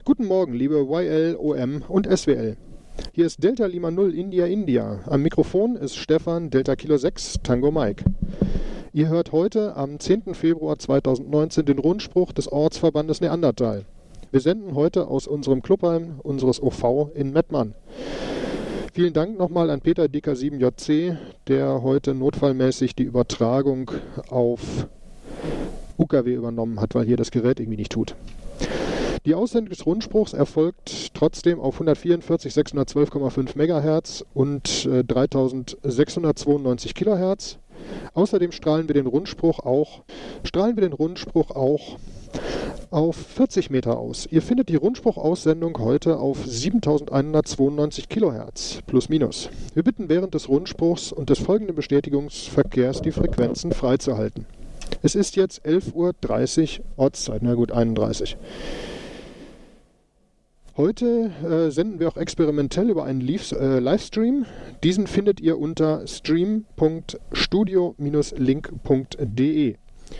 Guten Morgen, liebe YL, OM und SWL. Hier ist Delta Lima 0 India India. Am Mikrofon ist Stefan Delta Kilo 6 Tango Mike. Ihr hört heute am 10. Februar 2019 den Rundspruch des Ortsverbandes Neandertal. Wir senden heute aus unserem Clubheim unseres OV in Mettmann. Vielen Dank nochmal an Peter DK7JC, der heute notfallmäßig die Übertragung auf UKW übernommen hat, weil hier das Gerät irgendwie nicht tut. Die Aussendung des Rundspruchs erfolgt trotzdem auf 144 612,5 MHz und 3692 kHz. Außerdem strahlen wir den Rundspruch auch auf 40 Meter aus. Ihr findet die Rundspruchaussendung heute auf 7192 kHz plus minus. Wir bitten während des Rundspruchs und des folgenden Bestätigungsverkehrs die Frequenzen freizuhalten. Es ist jetzt 11:30 Uhr Ortszeit, na gut, 31. Heute senden wir auch experimentell über einen Livestream. Diesen findet ihr unter stream.studio-link.de.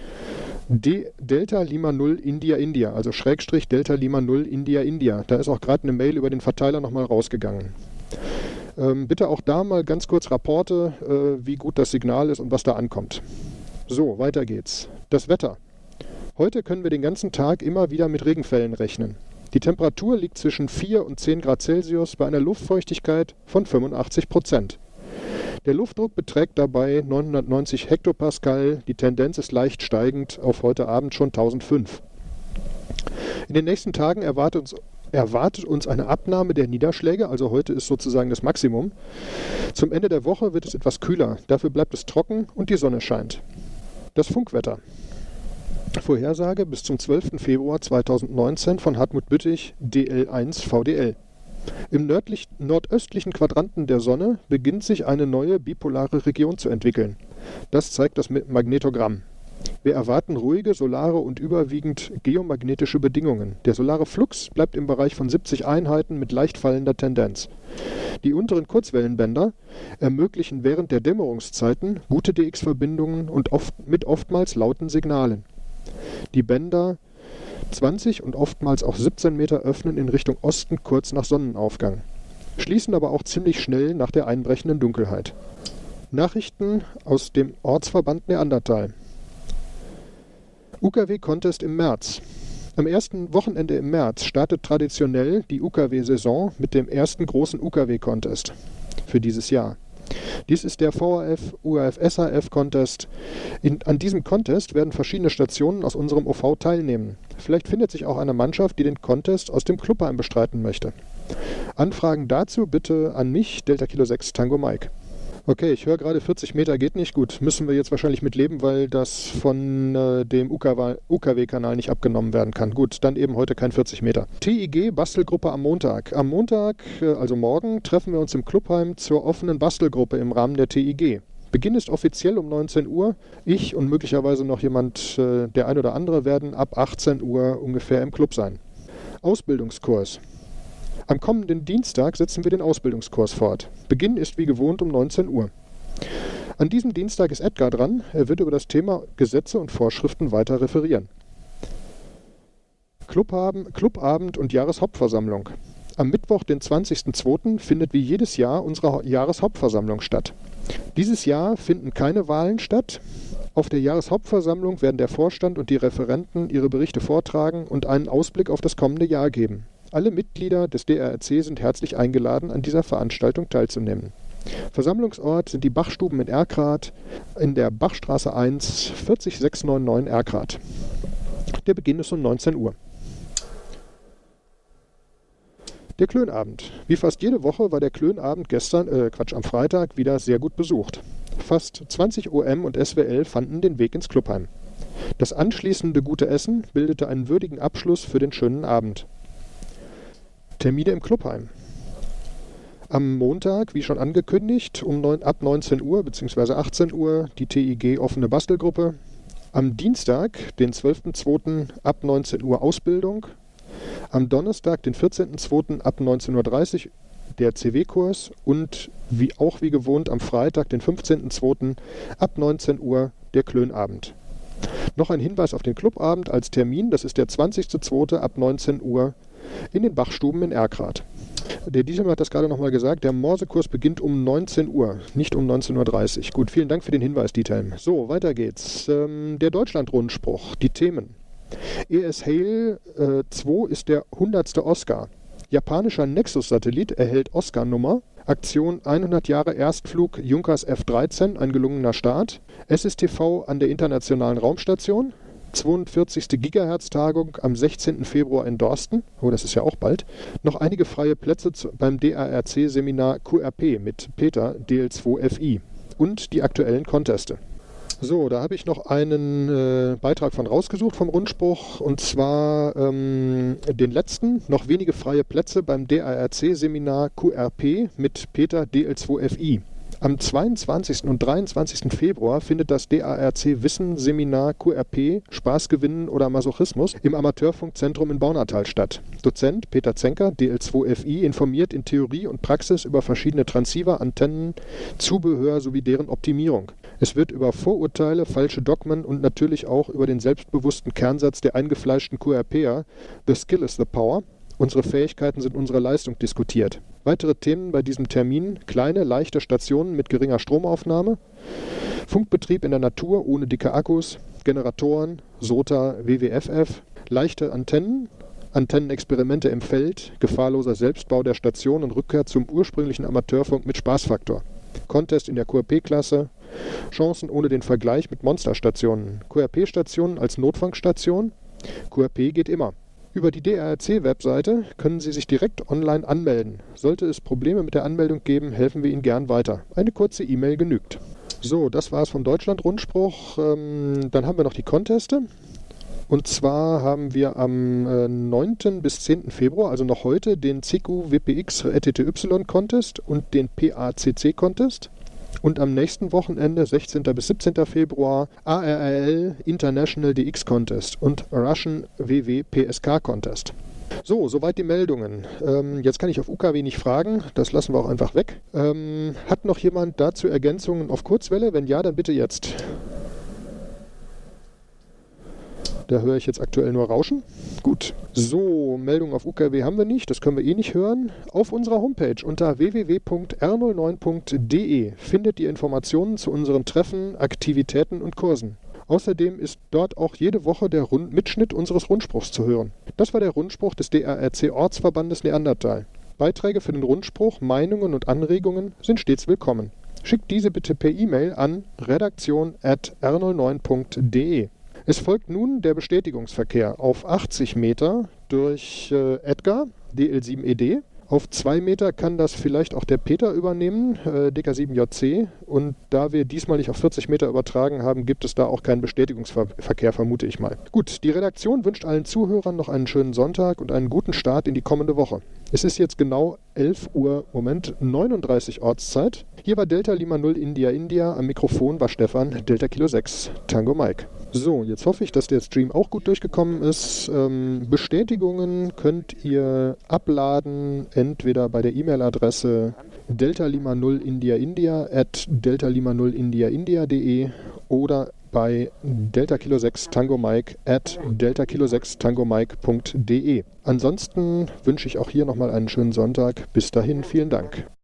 Delta Lima 0 India India, also Schrägstrich Delta Lima 0 India India. Da ist auch gerade eine Mail über den Verteiler nochmal rausgegangen. Bitte auch da mal ganz kurz Rapporte, wie gut das Signal ist und was da ankommt. So, weiter geht's. Das Wetter. Heute können wir den ganzen Tag immer wieder mit Regenfällen rechnen. Die Temperatur liegt zwischen 4 und 10 Grad Celsius bei einer Luftfeuchtigkeit von 85%. Der Luftdruck beträgt dabei 990 Hektopascal. Die Tendenz ist leicht steigend, auf heute Abend schon 1005. In den nächsten Tagen erwartet uns eine Abnahme der Niederschläge, also heute ist sozusagen das Maximum. Zum Ende der Woche wird es etwas kühler, dafür bleibt es trocken und die Sonne scheint. Das Funkwetter. Vorhersage bis zum 12. Februar 2019 von Hartmut Büttich, DL1 VDL. Im nordöstlichen Quadranten der Sonne beginnt sich eine neue bipolare Region zu entwickeln. Das zeigt das Magnetogramm. Wir erwarten ruhige, solare und überwiegend geomagnetische Bedingungen. Der solare Flux bleibt im Bereich von 70 Einheiten mit leicht fallender Tendenz. Die unteren Kurzwellenbänder ermöglichen während der Dämmerungszeiten gute DX-Verbindungen und mit oftmals lauten Signalen. Die Bänder 20 und oftmals auch 17 Meter öffnen in Richtung Osten kurz nach Sonnenaufgang, schließen aber auch ziemlich schnell nach der einbrechenden Dunkelheit. Nachrichten aus dem Ortsverband Neandertal. UKW-Contest im März. Am ersten Wochenende im März startet traditionell die UKW-Saison mit dem ersten großen UKW-Contest für dieses Jahr. Dies ist der VHF-UHF-SHF-Contest. An diesem Contest werden verschiedene Stationen aus unserem OV teilnehmen. Vielleicht findet sich auch eine Mannschaft, die den Contest aus dem Clubheim bestreiten möchte. Anfragen dazu bitte an mich, Delta Kilo 6 Tango Mike. Okay, ich höre gerade 40 Meter geht nicht gut. Müssen wir jetzt wahrscheinlich mit leben, weil das von dem UKW-Kanal nicht abgenommen werden kann. Gut, dann eben heute kein 40 Meter. TIG Bastelgruppe am Montag. Am Montag, also morgen, treffen wir uns im Clubheim zur offenen Bastelgruppe im Rahmen der TIG. Beginn ist offiziell um 19 Uhr. Ich und möglicherweise noch jemand, der ein oder andere, werden ab 18 Uhr ungefähr im Club sein. Ausbildungskurs. Am kommenden Dienstag setzen wir den Ausbildungskurs fort. Beginn ist wie gewohnt um 19 Uhr. An diesem Dienstag ist Edgar dran. Er wird über das Thema Gesetze und Vorschriften weiter referieren. Clubabend und Jahreshauptversammlung. Am Mittwoch, den 20.02. findet wie jedes Jahr unsere Jahreshauptversammlung statt. Dieses Jahr finden keine Wahlen statt. Auf der Jahreshauptversammlung werden der Vorstand und die Referenten ihre Berichte vortragen und einen Ausblick auf das kommende Jahr geben. Alle Mitglieder des DRRC sind herzlich eingeladen, an dieser Veranstaltung teilzunehmen. Versammlungsort sind die Bachstuben in Erkrath in der Bachstraße 1 40699 Erkrath. Der Beginn ist um 19 Uhr. Der Klönabend. Wie fast jede Woche war der Klönabend am Freitag wieder sehr gut besucht. Fast 20 OM und SWL fanden den Weg ins Clubheim. Das anschließende gute Essen bildete einen würdigen Abschluss für den schönen Abend. Termine im Clubheim. Am Montag, wie schon angekündigt, ab 19 Uhr bzw. 18 Uhr die TIG offene Bastelgruppe. Am Dienstag, den 12.02. ab 19 Uhr Ausbildung. Am Donnerstag, den 14.02. ab 19.30 Uhr der CW-Kurs und wie gewohnt am Freitag, den 15.02. ab 19 Uhr der Klönabend. Noch ein Hinweis auf den Clubabend als Termin, das ist der 20.02. ab 19 Uhr in den Bachstuben in Erkrath. Der Diesel hat das gerade nochmal gesagt, der Morsekurs beginnt um 19 Uhr, nicht um 19.30 Uhr. Gut, vielen Dank für den Hinweis, Dieter. So, weiter geht's. Der Deutschland-Rundspruch, die Themen. ES Hale 2 ist der 100. Oscar. Japanischer Nexus-Satellit erhält Oscar-Nummer. Aktion 100 Jahre Erstflug Junkers F-13, ein gelungener Start. SSTV an der Internationalen Raumstation. 42. Gigahertz-Tagung am 16. Februar in Dorsten. Oh, das ist ja auch bald. Noch einige freie Plätze beim DARC-Seminar QRP mit Peter DL2FI. Und die aktuellen Conteste. So, da habe ich noch einen Beitrag von rausgesucht vom Rundspruch, und zwar den letzten, noch wenige freie Plätze beim DARC-Seminar QRP mit Peter DL2FI. Am 22. und 23. Februar findet das DARC-Wissen-Seminar QRP Spaß gewinnen oder Masochismus im Amateurfunkzentrum in Baunatal statt. Dozent Peter Zenker, DL2FI, informiert in Theorie und Praxis über verschiedene Transceiver, Antennen, Zubehör sowie deren Optimierung. Es wird über Vorurteile, falsche Dogmen und natürlich auch über den selbstbewussten Kernsatz der eingefleischten QRPer „The skill is the power. Unsere Fähigkeiten sind unsere Leistung" diskutiert. Weitere Themen bei diesem Termin: kleine, leichte Stationen mit geringer Stromaufnahme, Funkbetrieb in der Natur ohne dicke Akkus, Generatoren, SOTA, WWFF, leichte Antennen, Antennenexperimente im Feld, gefahrloser Selbstbau der Station und Rückkehr zum ursprünglichen Amateurfunk mit Spaßfaktor. Contest in der QRP-Klasse, Chancen ohne den Vergleich mit Monsterstationen, QRP-Stationen als Notfunkstation, QRP geht immer. Über die DARC-Webseite können Sie sich direkt online anmelden. Sollte es Probleme mit der Anmeldung geben, helfen wir Ihnen gern weiter. Eine kurze E-Mail genügt. So, das war es vom Deutschland-Rundspruch. Dann haben wir noch die Conteste. Und zwar haben wir am 9. bis 10. Februar, also noch heute, den CQ WPX RTTY Contest und den PACC Contest. Und am nächsten Wochenende, 16. bis 17. Februar, ARRL International DX Contest und Russian WW PSK Contest. So, soweit die Meldungen. Jetzt kann ich auf UKW nicht fragen, das lassen wir auch einfach weg. Hat noch jemand dazu Ergänzungen auf Kurzwelle? Wenn ja, dann bitte jetzt. Da höre ich jetzt aktuell nur Rauschen. Gut. So, Meldungen auf UKW haben wir nicht, das können wir eh nicht hören. Auf unserer Homepage unter www.r09.de findet ihr Informationen zu unseren Treffen, Aktivitäten und Kursen. Außerdem ist dort auch jede Woche der Mitschnitt unseres Rundspruchs zu hören. Das war der Rundspruch des DARC-Ortsverbandes Neandertal. Beiträge für den Rundspruch, Meinungen und Anregungen sind stets willkommen. Schickt diese bitte per E-Mail an redaktion@r09.de. Es folgt nun der Bestätigungsverkehr auf 80 Meter durch Edgar, DL7ED. Auf 2 Meter kann das vielleicht auch der Peter übernehmen, DK7JC. Und da wir diesmal nicht auf 40 Meter übertragen haben, gibt es da auch keinen Bestätigungsverkehr, vermute ich mal. Gut, die Redaktion wünscht allen Zuhörern noch einen schönen Sonntag und einen guten Start in die kommende Woche. Es ist jetzt genau 11 Uhr, 39 Ortszeit. Hier war Delta Lima 0 India India. Am Mikrofon war Stefan, Delta Kilo 6, Tango Mike. So, jetzt hoffe ich, dass der Stream auch gut durchgekommen ist. Bestätigungen könnt ihr abladen, entweder bei der E-Mail-Adresse deltalima0indiaindia@deltalima0indiaindia.de oder bei Delta Kilo 6 Tango Mike @deltakilo6tangomike.de. Ansonsten wünsche ich auch hier nochmal einen schönen Sonntag. Bis dahin, vielen Dank.